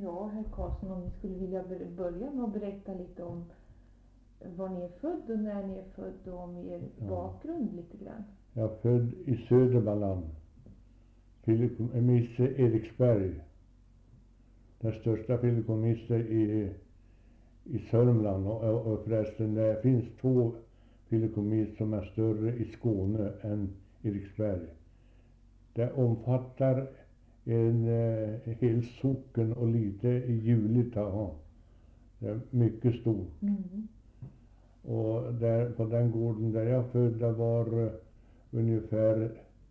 Ja, herr Karlsson, om ni skulle vilja börja med att berätta lite om var ni är född och när ni är född och om er bakgrund lite grann. Jag är född i Södermanland, fideikommiss Eriksberg. Den största fideikommiss i Sörmland och förresten det finns 2 fideikommiss som är större i Skåne än Eriksberg. Det omfattar en hel socken och lite i Julita. Det är mycket stort. Och där, på den gården där jag födde var ungefär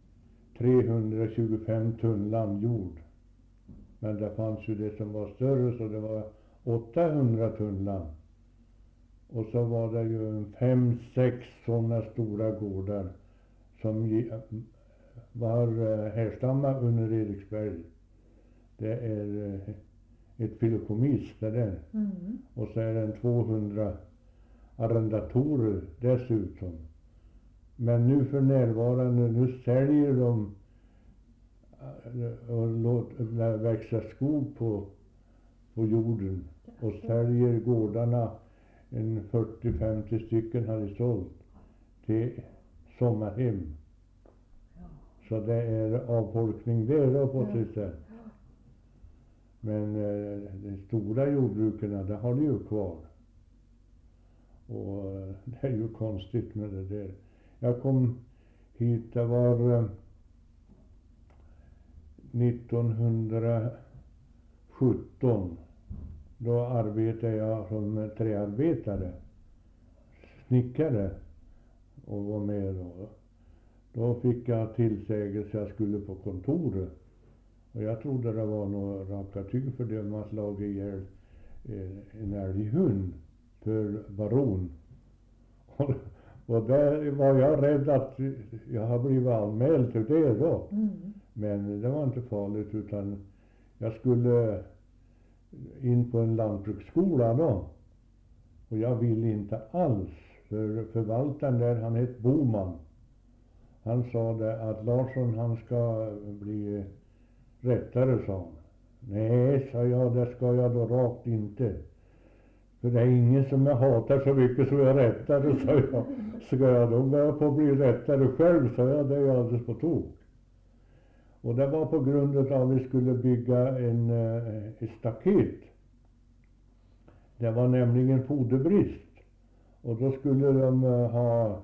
325 tunnland jord. Men det fanns ju det som var större, så det var 800 tunnland. Och så var det ju 5-6 sådana stora gårdar som var härstammar under Eriksberg. Det är ett fideikommiss det där. Och så är det 200 arrendatorer dessutom. Men nu för närvarande, nu säljer de och låter växa skog på jorden. Och säljer gårdarna, en 40-50 stycken hade sålt till sommarhem. Så det är avfolkning där då på sitt sätt. Men de stora jordbrukarna, det har de ju kvar. Och det är ju konstigt med det där. Jag kom hit, det var 1917. Då arbetade jag som träarbetare, snickare, och var med då. Då fick jag tillsägelse jag skulle på kontoret. Och jag trodde det var några rakatyg för det man slagit ihjäl en älghund för baron. Och där var jag rädd att jag har blivit anmäld till det då. Men det var inte farligt, utan jag skulle in på en lantbruksskola då. Och jag ville inte alls, för förvaltaren där, han hette Boman. Han sa det att Larsson, han ska bli rättare, sa han. Nej, sa jag, det ska jag då rakt inte. För det är ingen som jag hatar så mycket som jag rättare, sa jag. Ska jag då börja på att bli rättare själv, sa jag, det är alldeles på tok. Och det var på grund av att vi skulle bygga ett staket. Det var nämligen foderbrist. Och då skulle de ha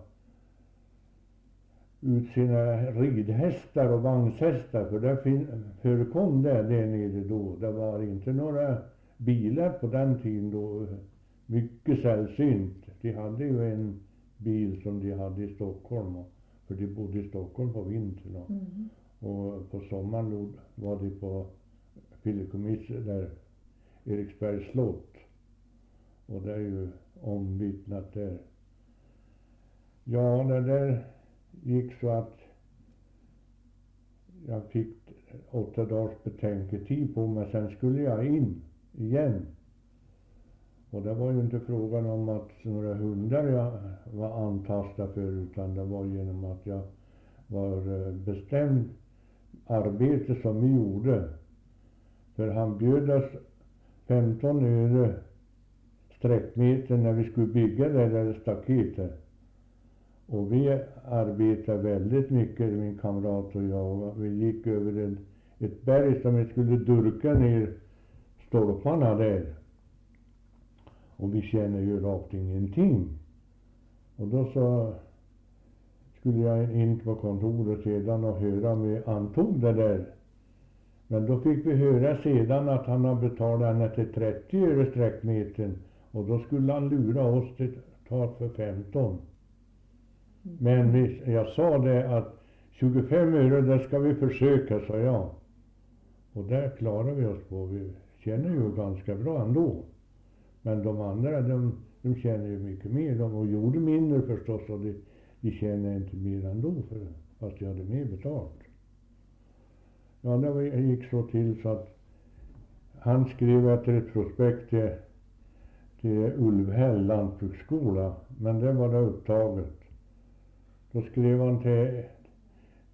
ut sina ridhästar och vagnshästar, för det förekom det där nere då. Det var inte några bilar på den tiden då, mycket sällsynt. De hade ju en bil som de hade i Stockholm, för de bodde i Stockholm på vintern. Och på sommaren var de på fideikommiss där, Eriksbergs slott. Och det är ju omvittnat där. Ja, det där gick så att jag fick 8 dagars betänketid på mig, sen skulle jag in igen. Och det var ju inte frågan om att några hundar jag var antastad för, utan det var genom att jag var bestämd arbete som vi gjorde. För han bjöd oss 15 öre sträckmeter när vi skulle bygga det där staketet. Och vi arbetade väldigt mycket, min kamrat och jag. Vi gick över ett berg som vi skulle durka ner stolparna där. Och vi känner ju rakt ingenting. Och då så skulle jag in på kontoret sedan och höra om vi antog det där. Men då fick vi höra sedan att han har betalat henne till 30 öre sträckmetern. Och då skulle han lura oss till ta för 15. Men jag sa det att 25 öre, det ska vi försöka, sa jag. Och där klarar vi oss på. Vi känner ju ganska bra ändå. Men de andra, de känner ju mycket mer. De gjorde mindre förstås, och de känner inte mer ändå, fast jag hade mer betalt. Ja, det gick så till så att han skrev efter ett prospekt till Ulvhäll lantbruksskola, men det var det upptaget. Då skrev han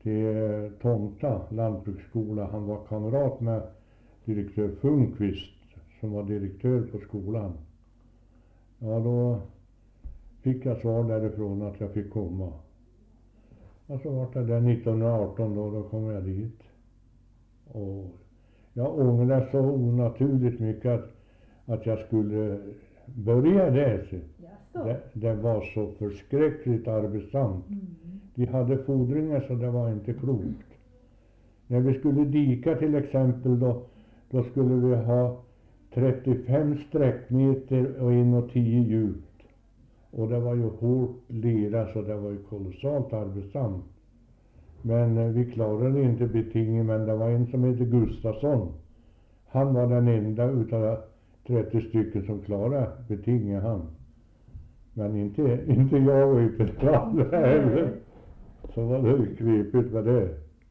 till Tomta lantbruksskola. Han var kamrat med direktör Funkvist som var direktör på skolan. Ja, då fick jag svar därifrån att jag fick komma. Och så var det där 1918 då kom jag dit. Och jag ångrar så onaturligt mycket att jag skulle börja där. Jaså? Det var så förskräckligt arbetsamt. De hade fordringar så det var inte klokt. När vi skulle dika till exempel då skulle vi ha 35 sträckmeter och in och 10 djupt. Och det var ju hårt lera så det var ju kolossalt arbetsamt. Men vi klarade inte betinget, men det var en som hette Gustafsson. Han var den enda utav 30 stycken som klarade betinget han. Men inte jag och inte de andra heller. Så var det knepigt med det.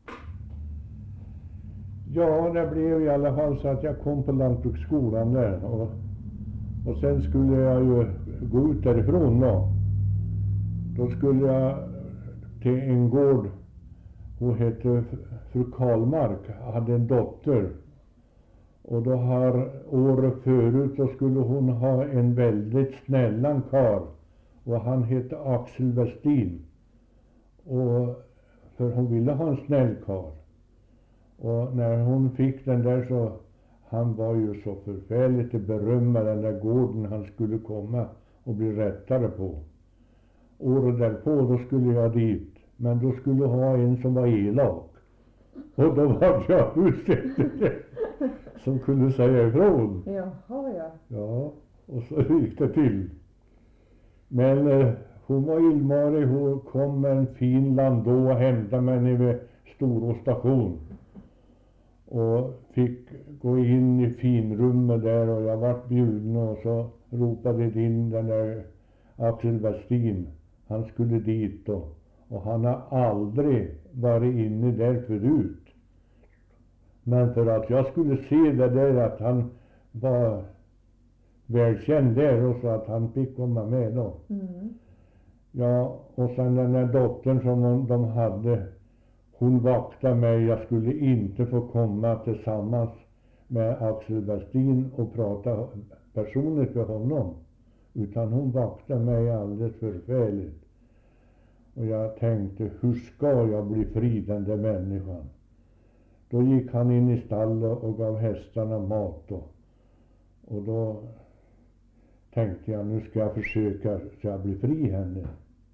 Ja, det blev i alla fall så att jag kom på lantbruksskolan där. Och sen skulle jag ju gå ut därifrån då. Då skulle jag till en gård. Hon hette fru Karlmark, hade en dotter. Och då har året förut så skulle hon ha en väldigt snällan karl. Och han hette Axel Westin. Och för hon ville ha en snäll karl. Och när hon fick den där så, han var ju så förfärligt berömma den där gården han skulle komma och bli rättare på. Året därpå då skulle jag dit. Men då skulle ha en som var elak. Och då var jag utsedd som kunde säga ifrån. Jaha, ja. Ja, och så gick det till. Men hon var illmarig. Hon kom med en fin landå och hämtade mig nere vid Storå station. Och fick gå in i finrummet där och jag vart bjuden och så ropade det in den där Axel Westin. Han skulle dit då. Och han har aldrig varit inne där förut. Men för att jag skulle se det där att han var välkänd där och så att han fick komma med då. Ja, och sen den där dottern som de hade, hon vaktade mig. Jag skulle inte få komma tillsammans med Axel Westin och prata personligt med honom. Utan hon vaktade mig alldeles förfärligt. Och jag tänkte, hur ska jag bli fri den där människan? Då gick han in i stallet och gav hästarna mat då. Och då tänkte jag, nu ska jag försöka så jag blir fri henne.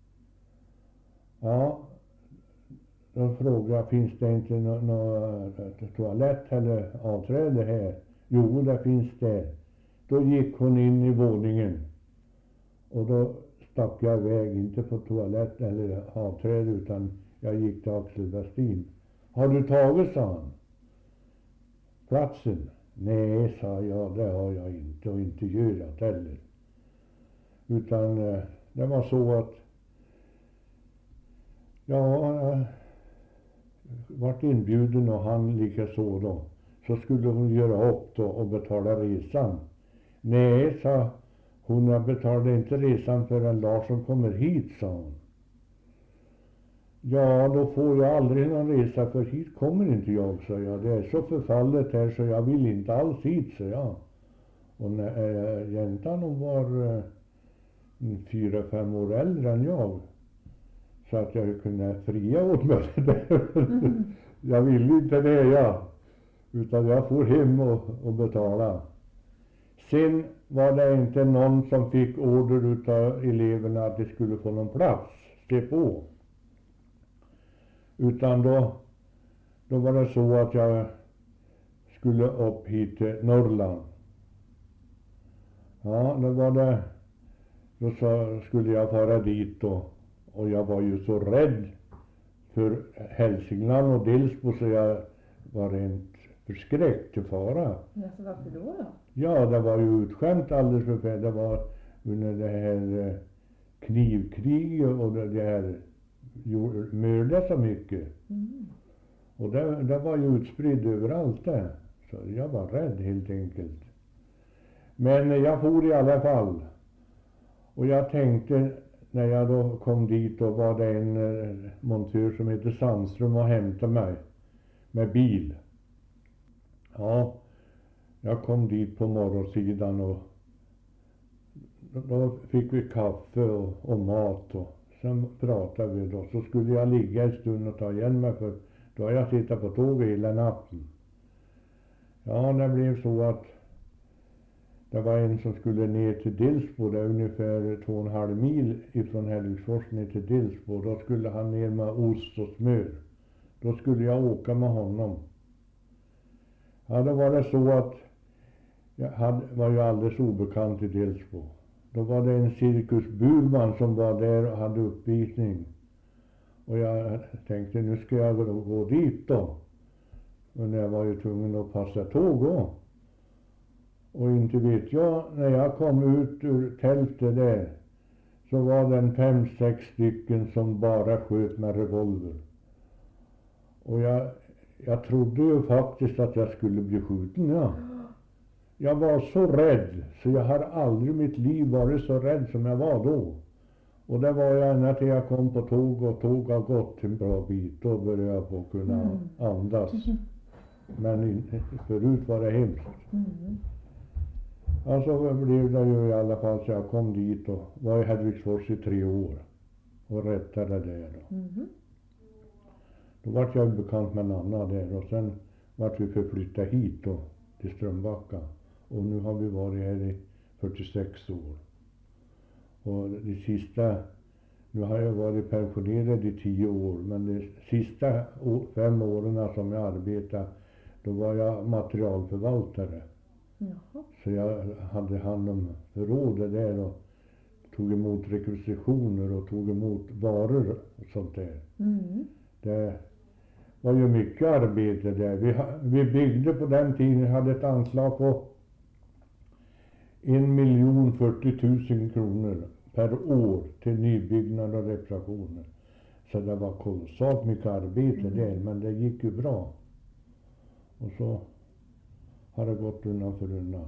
Ja, då frågade jag, finns det inte någon toalett eller avträde här? Jo, det finns det. Då gick hon in i våningen. Och då stack jag iväg, inte på toalett eller avträde, utan jag gick till Axel Westin. Har du tagit, sa han, platsen? Nej, sa jag, det har jag inte och inte gör jag heller. Utan det var så att jag vart inbjuden och han lika så då. Så skulle hon göra upp då och betala resan. Nej, sa hon, betalade inte resan förrän Larsson kommer hit, sa hon. Ja, då får jag aldrig någon resa för hit kommer inte jag, sa jag. Det är så förfallet här så jag vill inte alls hit, sa jag. Och när jäntan hon var 4-5 år äldre än jag. Så att jag kunde fria åt mig det. Jag ville inte det, ja. Utan jag får hem och betala. Sen var det inte någon som fick order utav eleverna att de skulle få någon plats. Se på. Utan då var det så att jag skulle upp hit till Norrland. Ja, då skulle jag fara dit då. Och jag var ju så rädd för Hälsingland och Delsbo så jag var rent förskräckt till fara. Ja, så varför då? Ja, det var ju utskämt alldeles för färdigt. Det var under det här knivkriget och det här mördade så mycket. Och det var ju utspridd överallt där. Så jag var rädd helt enkelt. Men jag for i alla fall. Och jag tänkte, när jag då kom dit, då var det en montör som heter Sandström och hämtade mig med bil. Ja, Jag kom dit på morgonsidan och då fick vi kaffe och mat och sen pratade vi då. Så skulle jag ligga en stund och ta igen mig för då har jag suttit på tåget hela natten. Ja, det blev så att det var en som skulle ner till Delsbo, det är ungefär 2,5 mil ifrån Hälleviksfors ner till Delsbo. Då skulle han ner med ost och smör. Då skulle jag åka med honom. Ja, då var det så att var ju alldeles obekant i Delsbo. Då var det en Cirkus Burman som var där och hade uppvisning. Och jag tänkte nu ska jag gå dit då. Men jag var ju tvungen att passa tåg då. Och inte vet jag, när jag kom ut ur tältet där så var det en 5-6 stycken som bara sköt med revolver. Och jag trodde ju faktiskt att jag skulle bli skjuten, ja. Jag var så rädd så jag har aldrig i mitt liv varit så rädd som jag var då. Och det var jag ända till jag kom på tåg och tåg har gått en bra bit. Då började jag få kunna andas. Men förut var det hemskt. Alltså blev det ju i alla fall så jag kom dit och var i Hälleviksfors i 3 år. Och rättade där då. Då var jag bekant med Nanna där och sen var vi förflyttade hit då till Strömbacka. Och nu har vi varit här i 46 år. Och det sista, nu har jag varit pensionerad i 10 år, men de sista 5 åren som jag arbetade, då var jag materialförvaltare. Jaha. Så jag hade hand om förrådet där och tog emot rekvisitioner och tog emot varor och sånt där. Det var ju mycket arbete där. Vi byggde på den tiden, hade ett anslag på 1,040 000 kronor per år till nybyggnad och reparationer. Så det var kolossalt mycket arbete där, men det gick ju bra. Och så har det gått undan för undan.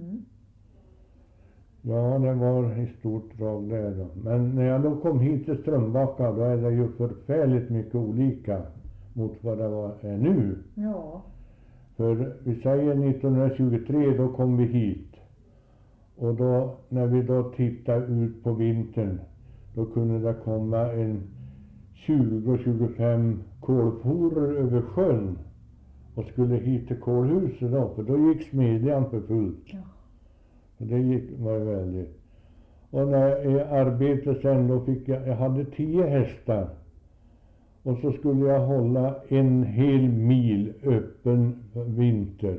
Ja, det var i stort drag där då. Men när jag då kom hit till Strömbacka, då är det ju förfärligt mycket olika mot vad det är nu. Ja. För vi säger 1923, då kom vi hit. Och då, när vi då tittade ut på vintern, då kunde det komma en 20-25 kolforer över sjön och skulle hit till kolhuset då, för då gick smedjan för fullt. Ja. Och det var ju väldigt. Och när jag arbetade sen då fick jag hade 10 hästar. Och så skulle jag hålla en hel mil öppen vinter.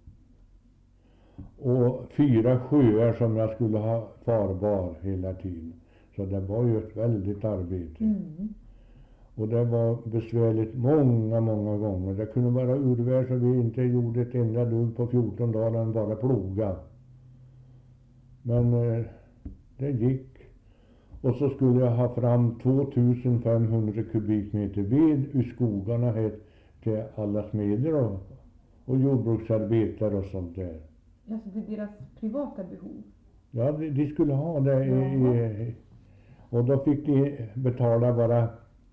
Och 4 sjöar som jag skulle ha farbar hela tiden. Så det var ju ett väldigt arbete. Och det var besvärligt många gånger. Det kunde vara urvär så vi inte gjorde ett enda dugg på 14 dagar än bara ploga. Men det gick. Och så skulle jag ha fram 2500 kubikmeter ved ur skogarna här till alla smeder och jordbruksarbetare och sånt där. Alltså det är deras privata behov? Ja, de skulle ha det. Och då fick de betala bara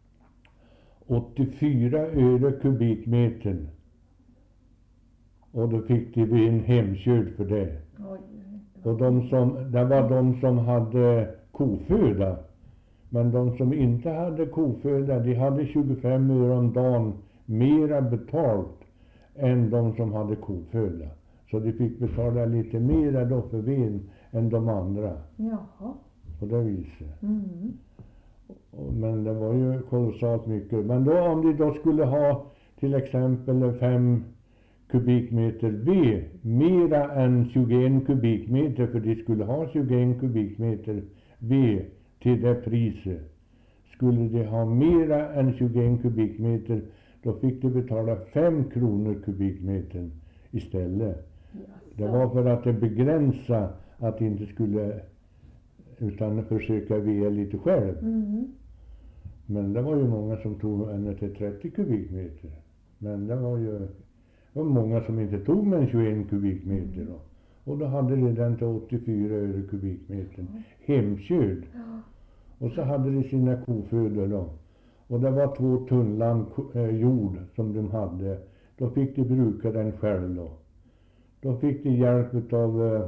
84 öre kubikmetern. Och då fick de en hemkörd för det. Oj. Och det var de som hade koföda. Men de som inte hade koföda, de hade 25 öre om dagen mera betalt än de som hade koföda. Så de fick betala lite mera då för vin än de andra. Jaha. På det viset. Men det var ju kolossalt mycket. Men då om de då skulle ha till exempel 5 kubikmeter ved, mera än 21 kubikmeter, för de skulle ha 21 kubikmeter ved till det priset. Skulle de ha mera än 21 kubikmeter, då fick de betala 5 kronor kubikmetern istället. Det var för att det begränsa att inte skulle utan försöka vea lite själv. Men det var ju många som tog ända till 30 kubikmeter. Men det var många som inte tog med 21 kubikmeter då. Och då hade de den till 84 öre kubikmetern hemkörd. Och så hade de sina kofödor då. Och det var 2 tunnland jord som de hade. Då fick de bruka den själv då. Då fick de hjälp av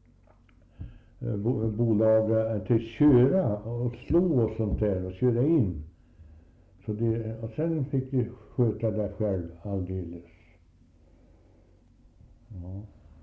bolaget till köra och slå och sånt där och köra in. Så det, och sen fick de sköta det själv alldeles. Ja.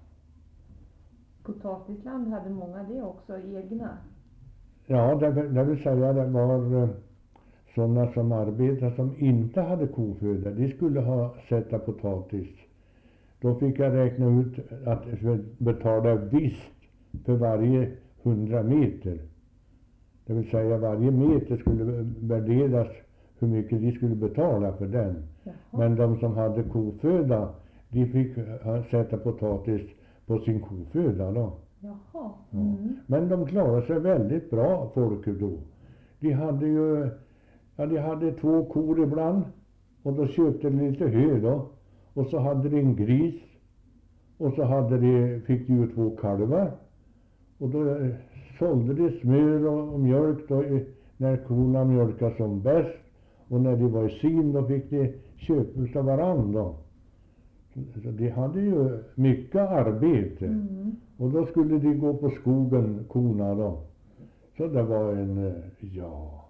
Potatisland hade många det också, egna. Ja, det vill säga det var sådana som arbetade som inte hade koföda. De skulle ha sätta potatis. Då fick jag räkna ut att jag betala visst för varje 100 meter. Det vill säga varje meter skulle värderas hur mycket de skulle betala för den. Jaha. Men de som hade koföda, de fick sätta potatis på sin koföda då. Jaha. Ja. Men de klarade sig väldigt bra, folket då. De hade ju, ja, de hade 2 kor ibland och då köpte de lite hö då. Och så hade de en gris och så fick de ju 2 kalvar. Och då sålde de smör och mjölk då när korna mjölkade som bäst. Och när de var i sin då fick de köpa av varandra. Så de hade ju mycket arbete. Och då skulle de gå på skogen, korna då. Så det var ja.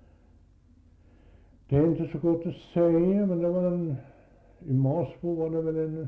Det är inte så gott att säga, men det var i Masbo var det väl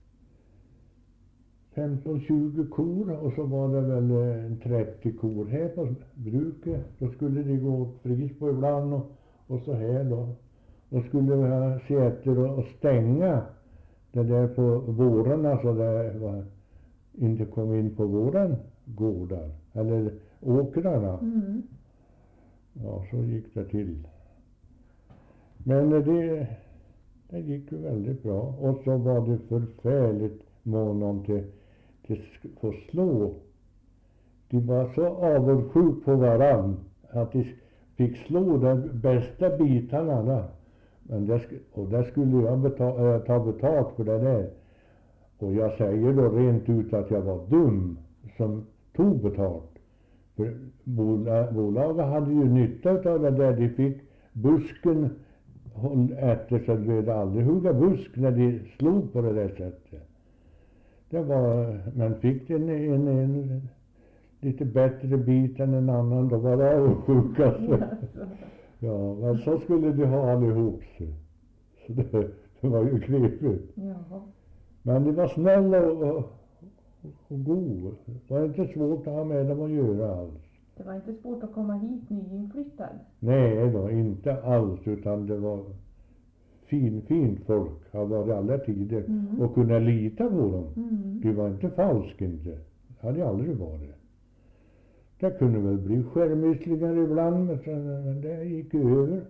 15-20 kor och så var det väl 30 kor här på bruket. Då skulle de gå pris på ibland och så här då. Då skulle vi se efter och stänga det där på vårarna så det inte kom in på våran gårdar eller åkrarna. Ja, så gick det till. Men det gick ju väldigt bra. Och så var det förfärligt mån om till få slå. De var så avundsjuk på varann att de fick slå de bästa bitarna där. Men där skulle jag ta betalt för det där. Och jag säger då rent ut att jag var dum som tog betalt. För bolaget hade ju nytta av det där. De fick busken efter så de behövde aldrig hugga busk när de slog på det där sättet. Det var, men fick en lite bättre bit än en annan, då var det avsjukast. Ja, men så skulle de ha allihop sig. Så det var ju knepigt. Jaha. Men det var snäll och god. Det var inte svårt att ha med dem att göra alls. Det var inte svårt att komma hit nyinflyttad? Nej då, inte alls, utan det var fint folk, har varit alla tider och kunna lita på dem. Det var inte falskt inte. Det hade aldrig varit. Det kunde väl bli skärmysslingar ibland, men det gick över.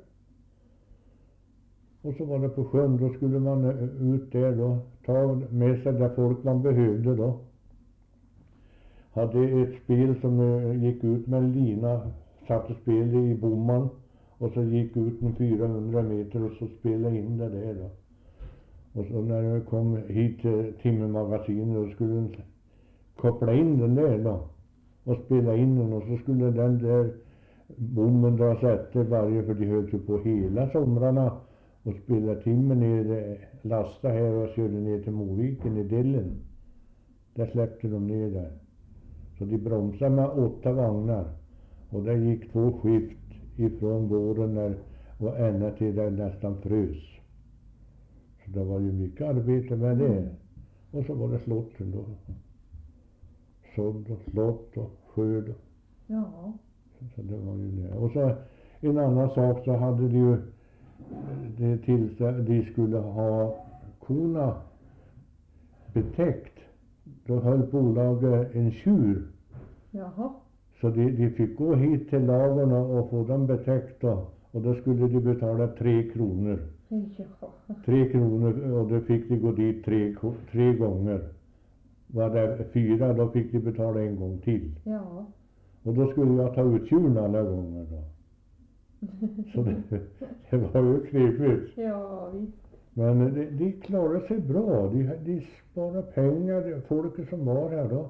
Och så var det på sjön, då skulle man ut där då, ta med sig där folk man behövde då. Hade ett spel som gick ut med en lina, satte spelet i bomman och så gick ut med 400 meter och så spelade in det där då. Och så när jag kom hit till timmermagasinet då skulle den koppla in den där då och spela in den och så skulle den där bommen dras efter varje, för de höll ju på hela somrarna och spelade timmer ner, lasta här och körde ner till Moviken i Dillen. Där släppte de ner där. Så de bromsade med 8 vagnar och det gick 2 skift ifrån våren där och ända till där nästan frös. Så det var ju mycket arbete med det. Och så var det slotten då. Sådd och slott och skörd. Ja. Så det var ju det. Och så en annan sak, så hade de ju det till de skulle ha korna betäckt. Då höll bolaget en tjur. Jaha. Så de fick gå hit till lagen och få dem betäckt då. Och då skulle de betala 3 kronor. Jaha. 3 kronor och då fick de gå dit 3 gånger. Var det 4 då fick de betala en gång till. Ja. Och då skulle jag ta ut tjuren alla gånger då. Så det var ju knepigt. Ja, visst. Men de klarade sig bra. De sparade pengar, folket som var här då.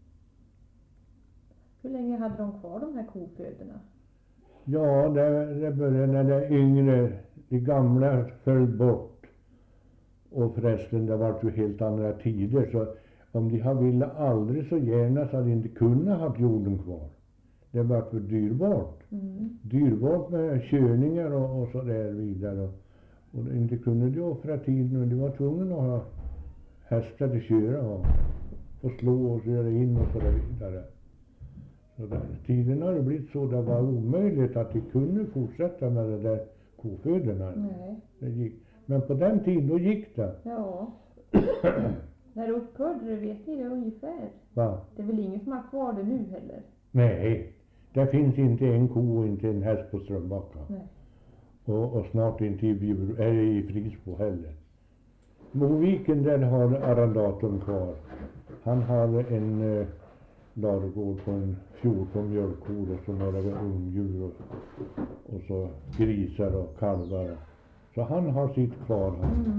Hur länge hade de kvar de här koföderna? Ja, det började när det yngre, de gamla föll bort. Och förresten, det var ju helt andra tider. Så om de har ville aldrig så gärna så hade de inte kunnat ha jorden kvar. Det var för dyrbart. Dyrbart med körningar och så där vidare. Och inte kunde de offra tiden och de var tvungna att ha hästar att köra och slå och köra in och så där vidare. Så där, tiden har det blivit så det var omöjligt att de kunde fortsätta med det där koföderna. Det gick. Men på den tiden då gick det. Ja. När upphörde det, vet ni det ungefär? Va? Det är väl ingen som har kvar det nu heller? Nej, det finns inte en ko och inte en häst på Strömbacka. Nej. Och snart inte i Frisbo heller. Moviken där har arrendatorn kvar. Han har en ladugård på en 14 mjölkkor och så några ungdjur och så grisar och kalvar. Så han har sitt kvar.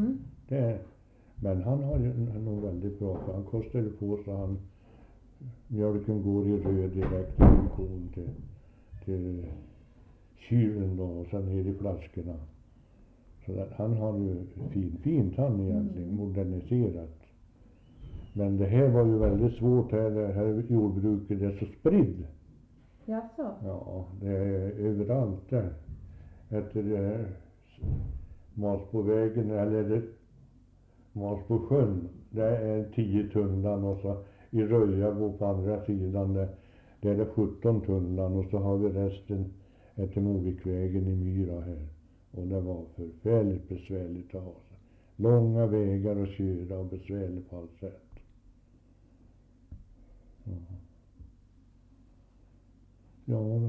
Men han har ju nog väldigt bra, för han kostar på så han mjölken går i röd direkt från kon till kylen då, och sen ner i flaskorna. Så där, han har ju fint han egentligen, moderniserat. Men det här var ju väldigt svårt här, det här jordbruket är så spridd. Jaså? Ja, det är överallt där. Efter Masbovägen eller Masbosjön, det är 10 tunnland och så i Röjabo på andra sidan där är det 17 tunnland och så har vi resten efter Movikvägen i Myra här. Och det var förfärligt besvärligt att ha sig. Långa vägar att köra och besvärligt på allt sätt. Ja då.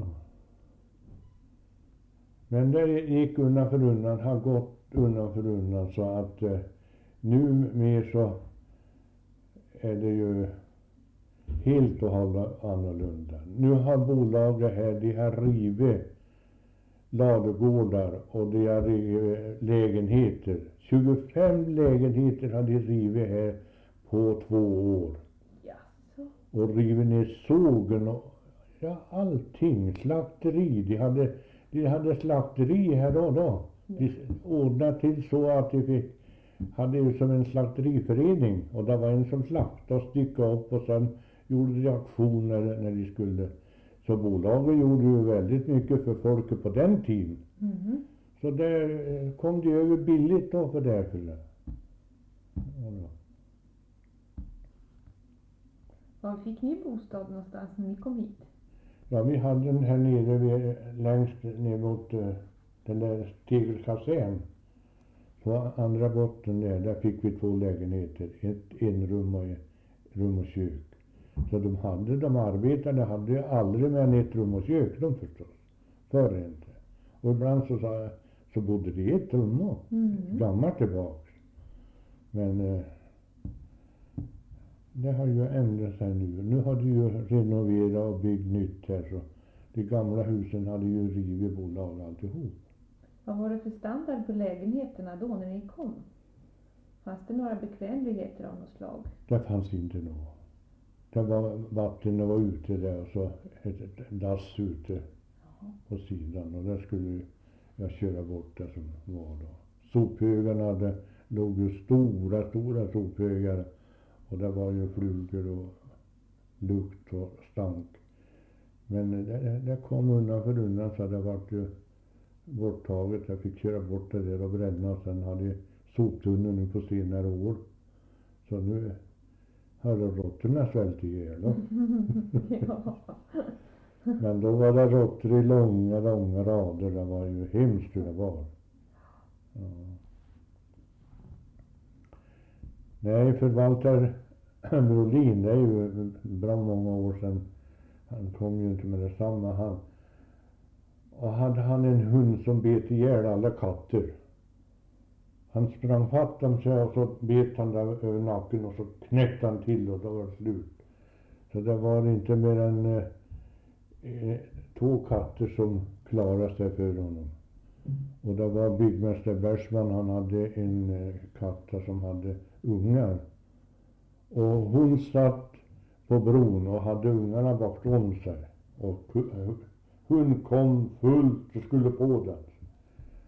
Men det gick undan för undan, har gått undan för undan så att nu mer så är det ju helt och hållet annorlunda. Nu har bolaget här, de har rivit ladugårdar och de har rivit lägenheter. 25 lägenheter har de rivit här på 2 år. Jaså? Och rivit ner sågen och ja, allting. Slakteri. De hade slakteri här då. De ordnade till så att de hade ju som en slakteriförening. Och det var en som slaktade och styckade upp och sen gjorde de aktioner när de skulle. Så bolaget gjorde ju väldigt mycket för folket på den tiden. Så där kom de över billigt då för därför. Var fick ni bostad någonstans när ni kom hit? Ja, vi hade den här nere längst ner mot den där tegelkassan. På andra botten där fick vi 2 lägenheter. Ett enrum och rum och kök. Så de arbetade hade aldrig mer än ett rum och kök, de förstås. Förr inte. Och ibland så bodde de i ett rum och gammalt tillbaks. Men det har ju ändrat sig nu. Nu har de ju renoverat och byggt nytt här så de gamla husen hade ju rivit bolag alltihop. Vad var det för standard på lägenheterna då när ni kom? Fanns det några bekvämligheter av något slag? Det fanns inte något. Det var vatten, det var ute där och så ett dass ute på sidan och där skulle jag köra bort det som var då. Sophögarna låg ju stora sophögar och det var ju flugor och lukt och stank. Men det kom undan för undan så det var ju borttaget. Jag fick köra bort det där och bränna och sen hade soptunneln nu på senare år. Så nu har råttorna svält ihjäl då. Ja. Men då var det råttor i långa rader. Det var ju hemskt hur det var. Ja. Nej, förvaltare Brolin, det är ju bra många år sedan. Han kom ju inte med detsamma. Och hade han en hund som bet ihjäl alla katter. Han sprang fatt om sig och så bet han där över nacken och så knäckte han till och då var det slut. Så det var inte mer än 2 katter som klarade sig för honom. Och det var byggmästare Bergsman, han hade en katt som hade ungar. Och hon satt på bron och hade ungarna bakom sig. Och hon kom fullt och skulle på den.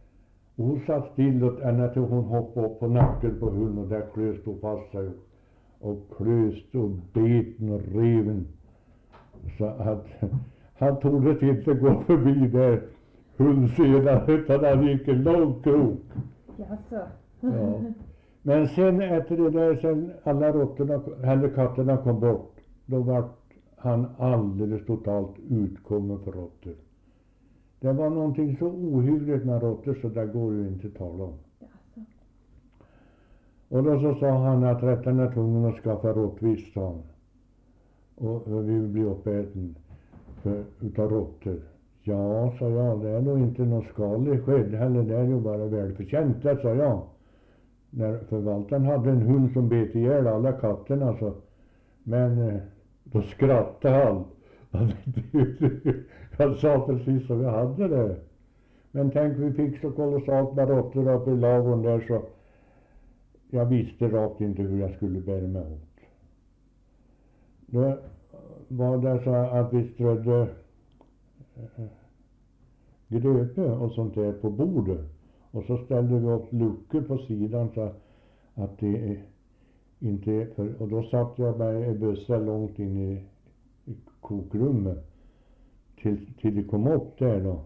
Och hon satt still ända till hon hoppade upp på nacken på hunden och där klös på fast sig. och klöst och beten och reven. Så att han tordes inte gå förbi där hundsedan utan han gick en lång krok. Jaså? Ja. Men sen efter det där, sen alla råttorna eller katterna kom bort, då var han alldeles totalt utkommen för råttor. Det var någonting så ohyggligt med råttor så där går ju inte att tala om. Jaså? Och då så sa han att rätten är tvungen att skaffa råttvis, sa han. Och vi vill bli uppäten utav råttor. Ja, sa jag, det är nog inte någon skadlig skedd heller, det är ju bara välförtjänt, det, sa jag. När förvaltaren hade en hund som bet ihjäl alla katterna så. Men då skrattade han. Han sa precis som vi hade det. Men tänk, vi fick så kolossalt med råttor upp i ladugården där så jag visste rakt inte hur jag skulle bära mig åt. Då var det så att vi strödde gröpe och sånt där på bordet. Och så ställde vi upp luckor på sidan så att det inte... och då satt jag med en bössa långt in i kokrummet till det kom upp där då.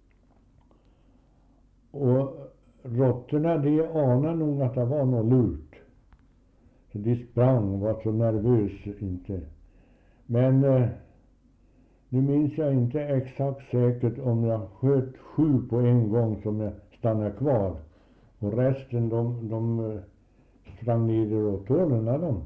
Och råttorna, de anade nog att det var något lurt. Så de sprang och var så nervös inte. Men nu minns jag inte exakt säkert om jag sköt 7 på en gång som jag stannade kvar. Och resten de sprang ner i råtthålorna de.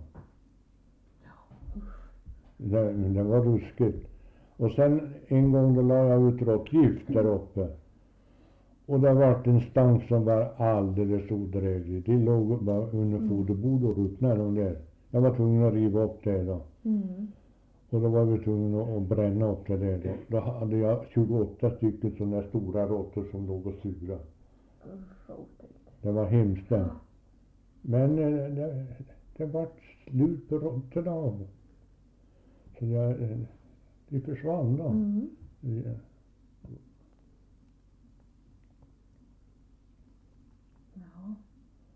Det var ruskigt. Och sen en gång då la jag ut råttgift där uppe. Och det var en stank som var alldeles odräglig. De låg bara under foderbord och ruttnade de där. Jag var tvungen att riva upp det då. Mm. Och då var vi tvungna att bränna upp det där då. Då hade jag 28 stycken sådana där stora råttor som låg och sura. Det var hemskt det. Men det var slut på råttorna. Så de försvann då. Mm. Ja.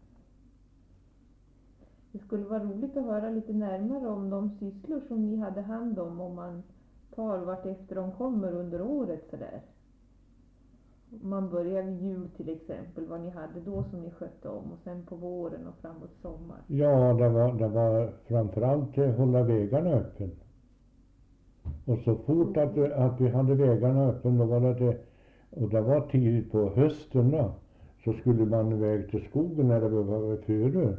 Det skulle vara roligt att höra lite närmare om de sysslor som ni hade hand om man tar vart efter de kommer under året sådär. Om man börjar vid jul till exempel, vad ni hade då som ni skötte om och sen på våren och framåt sommar. Ja, det var framförallt att hålla vägarna öppen. Och så fort att vi hade vägarna öppen då var det, och det var tidigt på hösten då, så skulle man iväg till skogen när det var före.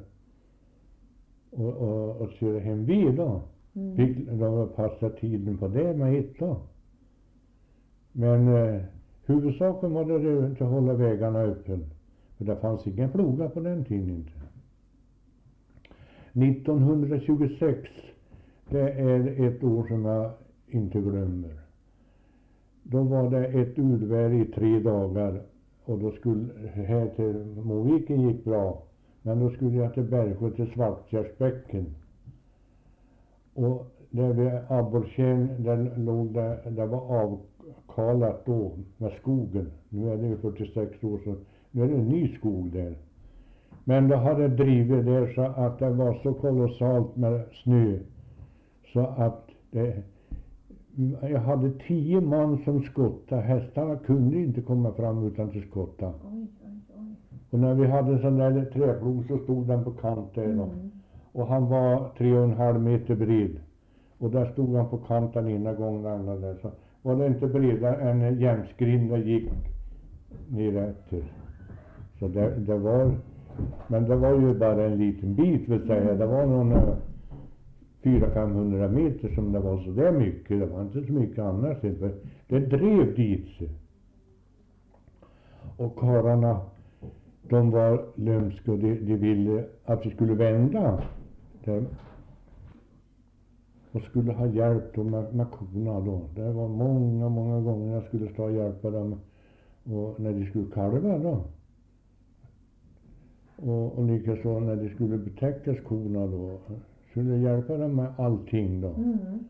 Och köra hem vid då. Då passade tiden på det med ett då. Men huvudsaken var det inte att hålla vägarna öppen. För det fanns ingen ploga på den tiden inte. 1926, det är ett år som jag inte glömmer. Då var det ett urväder i 3 dagar. Och då skulle, här till Moviken gick bra. Men då skulle jag till Bergsjö till Svartfjärdsbäcken. Och där vid Abborrtjärn, där låg det var avkalat då med skogen. Nu är det ju 46 år så nu är det en ny skog där. Men det hade drivit där så att det var så kolossalt med snö. Så att jag hade 10 man som skottade. Hästarna kunde inte komma fram utan till skotta. Oj. Och när vi hade en sån där träplog så stod den på kanten då. Och han var 3,5 meter bred. Och där stod han på kanten ena gången där. Så var det inte bredare än jämskrin där gick ner efter. Så det var, men det var ju bara en liten bit vill säga. Det var någon 400-500 meter som det var så där mycket. Det var inte så mycket annars. Det drev dit sig. Och karlarna, de var lömska och de ville att vi skulle vända. Och skulle ha hjälp med korna då. Det var många gånger jag skulle stå och hjälpa dem. Och när de skulle kalva då. Och likaså när de skulle betäckas korna då. Skulle hjälpa dem med allting då.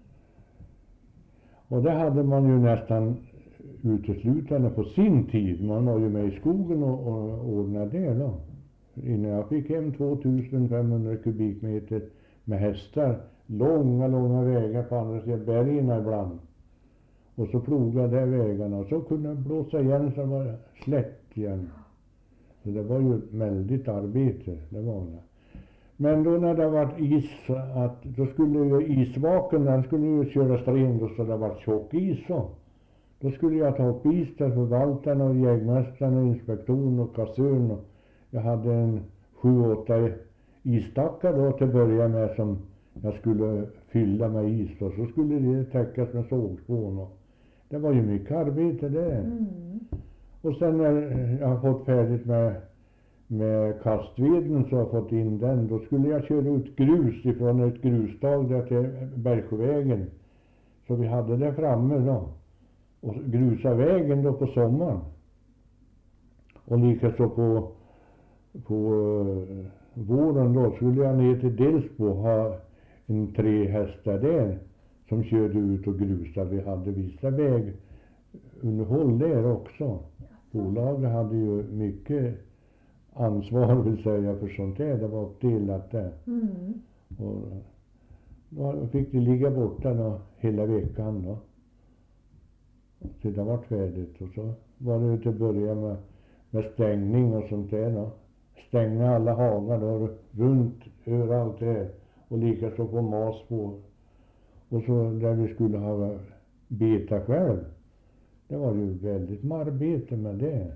Och det hade man ju nästan uteslutande på sin tid. Man var ju med i skogen och ordnade det då. Innan jag fick hem 2500 kubikmeter med hästar långa vägar på andra sidan bergen ibland. Och så plogade vägarna och så kunde det blåsa igen så det var slätt igen. Så det var ju väldigt arbete, det var det. Men då när det var is, att då skulle ju isvaken, den skulle ju köras ren då så det var tjock is så. Då skulle jag ta upp is till förvaltaren och jägmästaren och inspektorn och kassörn. Och jag hade en 7-8 isstackar då till att börja med som jag skulle fylla med is och så skulle det täckas med sågspån. Och det var ju mycket arbete det. Mm. Och sen när jag har fått färdigt med kastveden så har jag fått in den. Då skulle jag köra ut grus ifrån ett grustag där till Bergsjövägen. Så vi hade det framme då. Och grusa vägen då på sommaren. Och likaså på våren då skulle jag ner till Delsbo ha en 3 hästar där som körde ut och grusade. Vi hade vissa vägunderhåll där också. Bolaget hade ju mycket ansvar vill säga för sånt där. Det var uppdelat där. Mm. Och då fick det ligga borta då hela veckan då. Så det var färdigt och så var det till att börja med stängning och sånt där då. Stänga alla hagar då runt överallt där och likaså på mas på. Och så där vi skulle ha beta själv. Det var ju väldigt med arbete med det.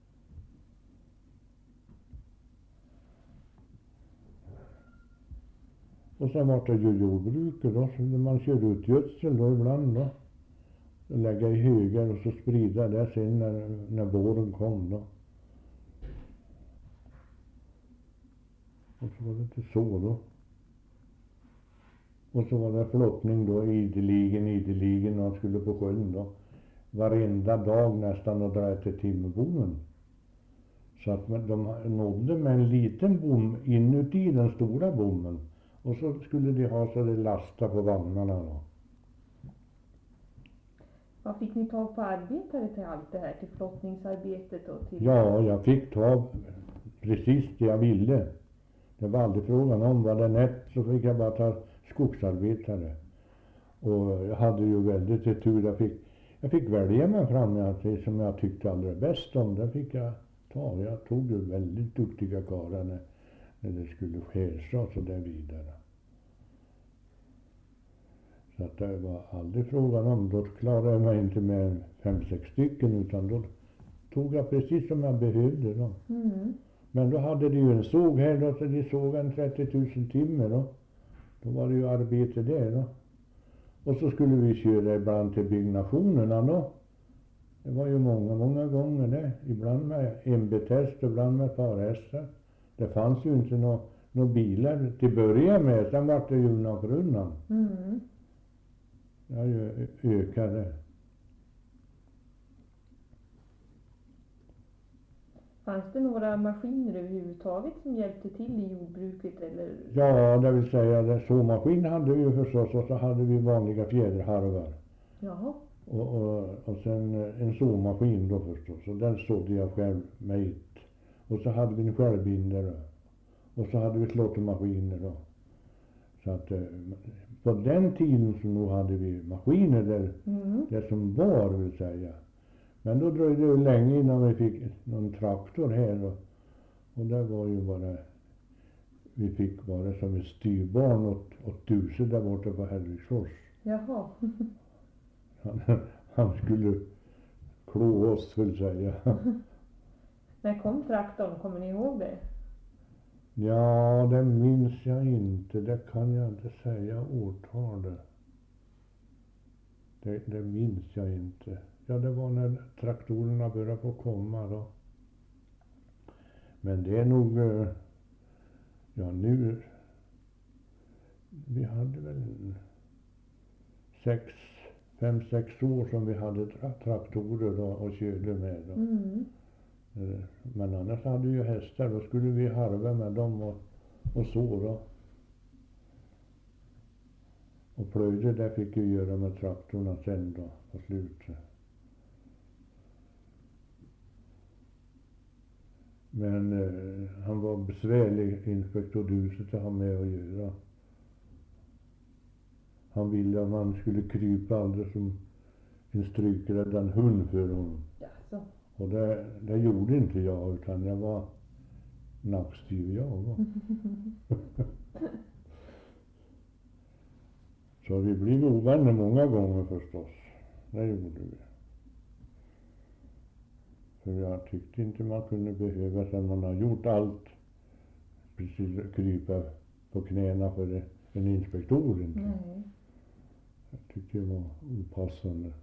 Och sen var det ju jordbruket då, så man körde ut gödsel då ibland då. Lägga i högar och så sprida det sen när våren kom då. Och så var det inte så då. Och så var det flottning då ideligen när man skulle på sjön då. Varenda dag nästan och dra till timmerbommen. Så att de nådde med en liten bom inuti den stora bommen. Och så skulle de ha så det lasta på vagnarna då. Vad fick ni ta på arbetare till allt det här? Till flottningsarbetet och till... Ja, jag fick ta precis det jag ville. Det var aldrig frågan om vad det nätt så fick jag bara ta skogsarbetare. Och jag hade ju väldigt tur. Jag fick välja mig fram med att det som jag tyckte allra bäst om. Det fick jag ta. Jag tog ju väldigt duktiga karlar när det skulle skäras och så där vidare. Så att det var aldrig frågan om. Då klarade jag mig inte med 5-6 stycken utan då tog jag precis som jag behövde då. Mm. Men då hade de ju en såg här då, så de såg en 30 000 timmar då. Då var det ju arbete där då. Och så skulle vi köra ibland till byggnationerna då. Det var ju många gånger det. Ibland med MB-test, ibland med parhästar. Det fanns ju inte några bilar till början med. Sen var det ju undan för undan. Mm. Det har ju ökat det. Fanns det några maskiner överhuvudtaget som hjälpte till i jordbruket eller? Ja, det vill säga såmaskin hade vi ju förstås och så hade vi vanliga fjäderharvar. Jaha. Och sen en såmaskin då förstås. Och den sådde jag själv med ett. Och så hade vi en självbindare. Och så hade vi slåttermaskiner då. Så att på den tiden så nog hade vi maskiner där, det som var vill säga. Men då dröjde det länge innan vi fick någon traktor här och det var ju bara, vi fick bara som ett styrbarn åt Duse där borta på Hälleviksfors. Jaha. Han skulle klå oss vill säga. När kom traktorn? Kommer ni ihåg det? Ja, det minns jag inte. Det kan jag inte säga årtalet. Det minns jag inte. Ja, det var när traktorerna började få komma då. Men det är nog, ja nu, vi hade väl 5-6 år som vi hade traktorer då och körde med då. Mm. Men annars hade vi ju hästar, då skulle vi harva med dem och så då. Och plöjde det fick vi göra med traktorerna sen då på slutet. Men han var besvärlig inspektor Duset att ha med att göra. Han ville att man skulle krypa alldeles som en strykräddad hund för honom. Jaså. Och det gjorde inte jag, utan jag var nackstyv jag var. Så vi blev ovänner många gånger förstås. Det gjorde vi. För jag tyckte inte man kunde behöva, sen man har gjort allt, precis krypa på knäna för en inspektor inte. Nej. Jag tyckte det var opassande.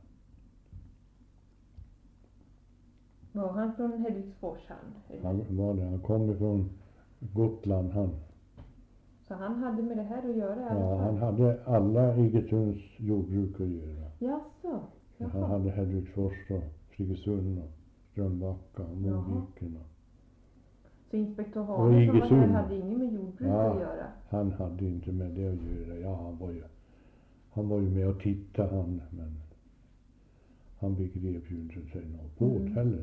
Var han från Hedvigsfors han? Han var det. Han kom ifrån Gotland han. Så han hade med det här att göra i alla Ja, fall? han hade alla Iggesunds jordbruk att göra. Jaså? Han Jaha. hade Hedvigsfors och Friggesund och Strömbacka och Moviken. Så inspektör Och Hane som var här Iggesund. hade inget med jordbruk Ja. att göra? Han hade inte med det att göra. Ja, han var ju med och tittade han, men han begrep ju inte sig något på det heller.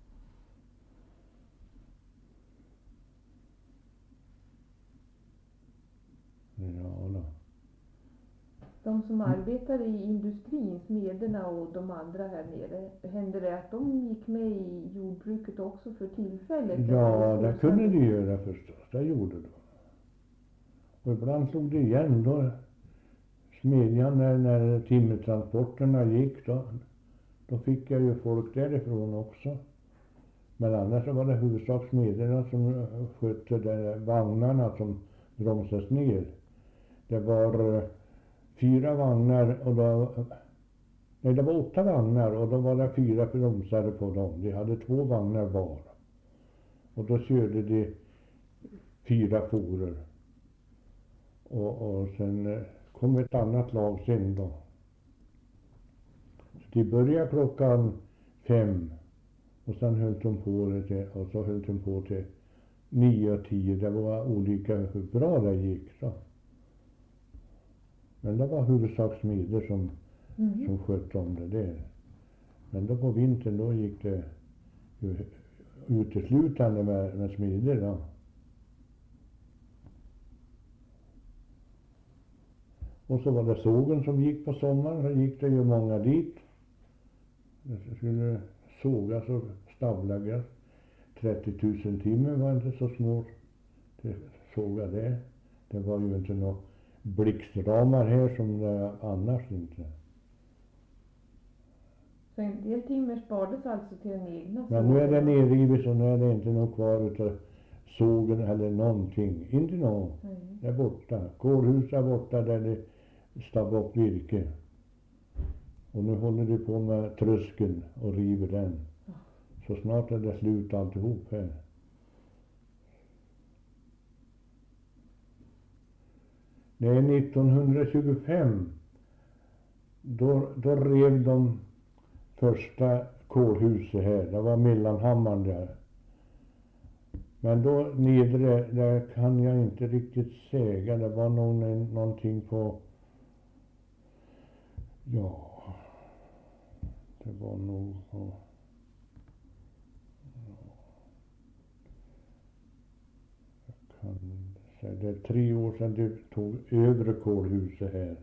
Ja då. De som arbetade i industrin, smederna och de andra här nere, hände det att de gick med i jordbruket också för tillfället? Ja, det kunde de göra förstås. Det gjorde de. Och ibland slog det igen då. Smedjan när timmertransporterna gick då fick jag ju folk därifrån också. Men annars så var det huvudsak smederna som skötte de vagnarna som bromsades ner. Det var 4 vagnar och det var 8 vagnar och då var det 4 bromsare på dem. De hade 2 vagnar var. Och då körde de 4 fåror. Och sen kom ett annat lag sen då. Så de började klockan 5 och sen höll de på och så höll de på till 9 och 10. Det var olika hur bra det gick så. Men det var huvudsak smeder som skötte om det där. Men då på vintern då gick det uteslutande med smeder då. Och så var det sågen som gick på sommaren, så gick det ju många dit. Det skulle sågas och stavläggas. 30 000 timmar var inte så små till såga det. Det var ju inte några blixtramar här som det annars inte. Så en del timmer sparades alltså till den egna Men nu är det sågen? nerrivet så nu är det inte något kvar utav sågen eller någonting. Inte något. Det är borta. Kårhus är borta där det stav upp virke. Och nu håller de på med tröskeln och river den. Så snart är det slut alltihop här. Nej, 1925 då rev de första kårhuset här. Det var Mellanhammaren där. Men då nedre, där kan jag inte riktigt säga. Det var någonting på, ja, det var nog på, jag kan inte säga. Det är 3 år sedan de tog övre kårhuset här.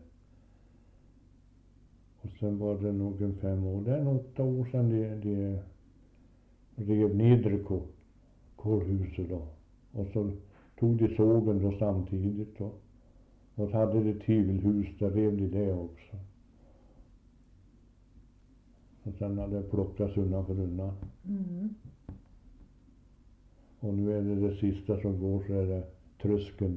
Och sen var det nog en 5 år, det är 8 år sedan de rev nedre kårhuset då. Och så tog de sågen då samtidigt då. Och så hade de tygelhus, där rev de det också. Och sen hade det plockats undan för undan. Och nu är det sista som går, så är det tröskeln.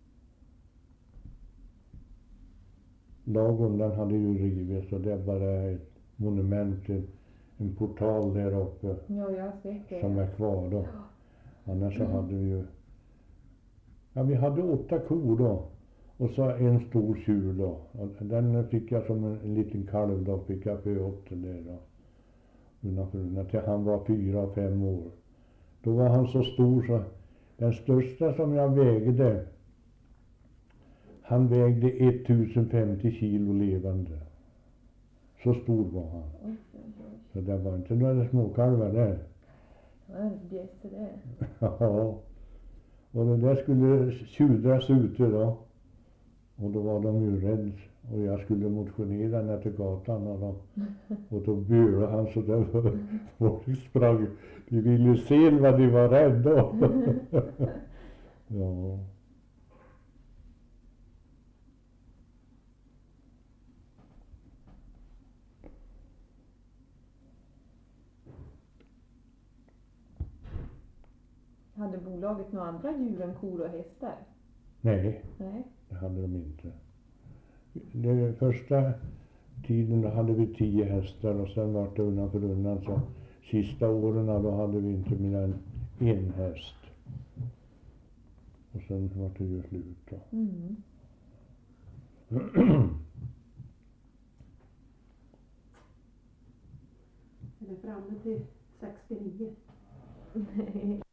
Lagom den hade ju rivits, så det är bara ett monument, en portal där uppe Ja, jag har sett det. som är kvar då. Annars så hade vi ju, ja, vi hade 8 kor då. Och så en stor tjur då. Och den fick jag som en liten kalv då, fick jag föda upp den där då. Undan till han var 4-5 år. Då var han så stor så den största som jag vägde, han vägde 1050 kilo levande. Så stor var han. Oj. Så det var inte några småkalvar där. Det var en bjässe det. Ja. Och det där skulle tjudras ute då. Och då var de ju rädda. Och jag skulle motionera ner till gatan och då började han så där folk sprang. De ville se vad de var rädda. Ja. Hade bolaget några andra djur än kor och hästar? Nej, Nej. det hade de inte. Den första tiden då hade vi 10 hästar och sen var det undan för undan, så sista åren då hade vi inte mer än en häst. Och sen var det ju slut då. Mm. Är det framme till 69? Nej.